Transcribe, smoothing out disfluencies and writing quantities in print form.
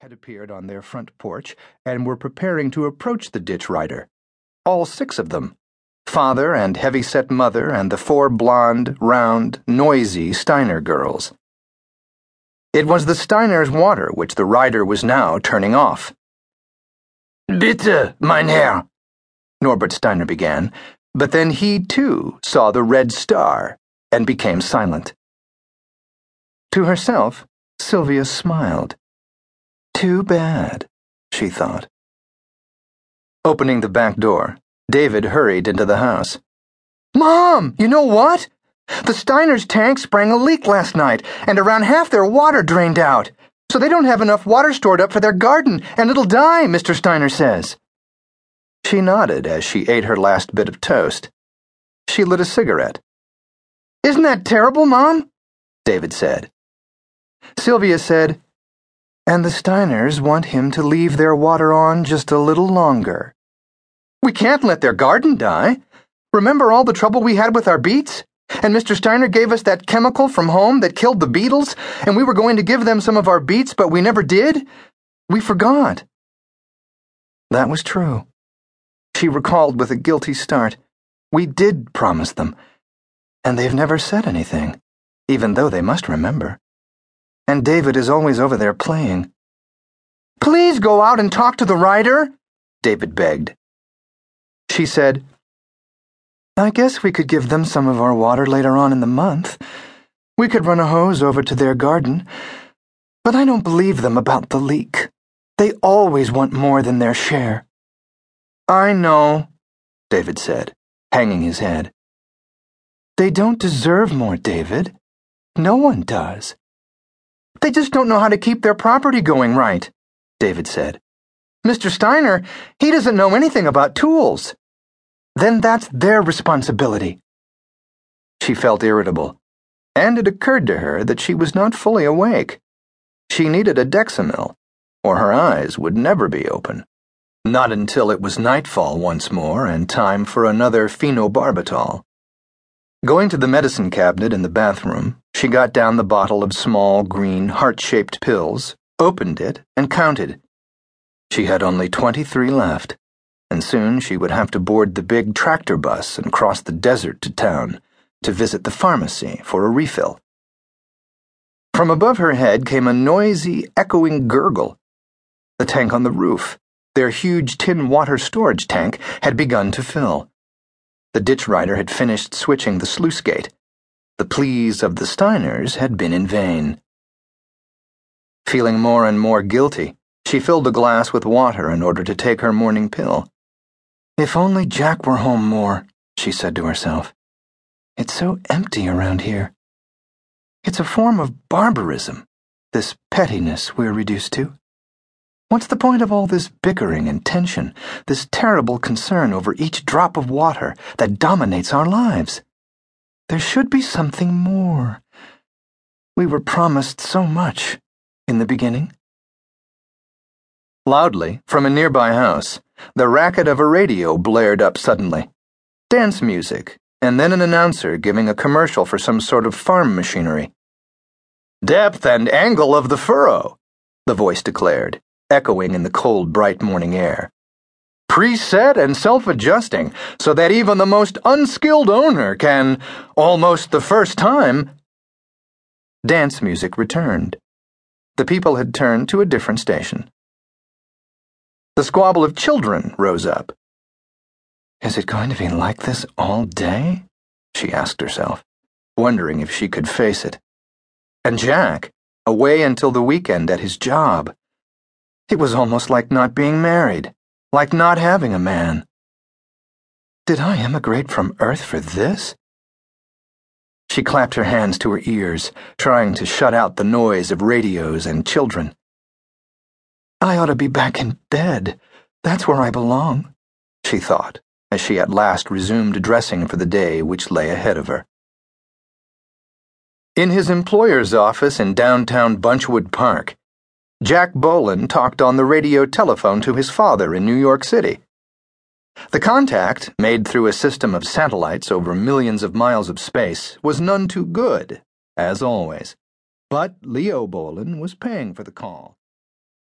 had appeared on their front porch and were preparing to approach the ditch rider. All 6 of them. Father and heavy-set mother and the 4 blonde, round, noisy Steiner girls. It was the Steiners' water which the rider was now turning off. "Bitte, mein Herr," Norbert Steiner began, but then he, too, saw the red star and became silent. To herself, Sylvia smiled. Too bad, she thought. Opening the back door, David hurried into the house. "Mom, you know what? The Steiners' tank sprang a leak last night, and around half their water drained out. So they don't have enough water stored up for their garden, and it'll die, Mr. Steiner says." She nodded as she ate her last bit of toast. She lit a cigarette. "Isn't that terrible, Mom?" David said. Sylvia said, "And the Steiners want him to leave their water on just a little longer. We can't let their garden die. Remember all the trouble we had with our beets? And Mr. Steiner gave us that chemical from home that killed the beetles, and we were going to give them some of our beets, but we never did? We forgot." That was true. She recalled with a guilty start. We did promise them, and they've never said anything, even though they must remember. And David is always over there playing. "Please go out and talk to the rider," David begged. She said, "I guess we could give them some of our water later on in the month. We could run a hose over to their garden. But I don't believe them about the leak. They always want more than their share." "I know," David said, hanging his head. "They don't deserve more, David. No one does." "They just don't know how to keep their property going right," David said. "Mr. Steiner, he doesn't know anything about tools." "Then that's their responsibility." She felt irritable, and it occurred to her that she was not fully awake. She needed a Dexamil, or her eyes would never be open. Not until it was nightfall once more and time for another phenobarbital. Going to the medicine cabinet in the bathroom, she got down the bottle of small, green, heart-shaped pills, opened it, and counted. She had only 23 left, and soon she would have to board the big tractor bus and cross the desert to town to visit the pharmacy for a refill. From above her head came a noisy, echoing gurgle. The tank on the roof, their huge tin water storage tank, had begun to fill. The ditch rider had finished switching the sluice gate. The pleas of the Steiners had been in vain. Feeling more and more guilty, she filled a glass with water in order to take her morning pill. "If only Jack were home more," she said to herself. "It's so empty around here. It's a form of barbarism, this pettiness we're reduced to. What's the point of all this bickering and tension, this terrible concern over each drop of water that dominates our lives? There should be something more. We were promised so much in the beginning." Loudly, from a nearby house, the racket of a radio blared up suddenly. Dance music, and then an announcer giving a commercial for some sort of farm machinery. "Depth and angle of the furrow," the voice declared, echoing in the cold, bright morning air. "Preset and self-adjusting, so that even the most unskilled owner can, almost the first time." Dance music returned. The people had turned to a different station. The squabble of children rose up. Is it going to be like this all day? She asked herself, wondering if she could face it. And Jack, away until the weekend at his job. It was almost like not being married, like not having a man. Did I emigrate from Earth for this? She clapped her hands to her ears, trying to shut out the noise of radios and children. I ought to be back in bed. That's where I belong, she thought, as she at last resumed dressing for the day which lay ahead of her. In his employer's office in downtown Bunchwood Park, Jack Boland talked on the radio telephone to his father in New York City. The contact, made through a system of satellites over millions of miles of space, was none too good, as always. But Leo Boland was paying for the call.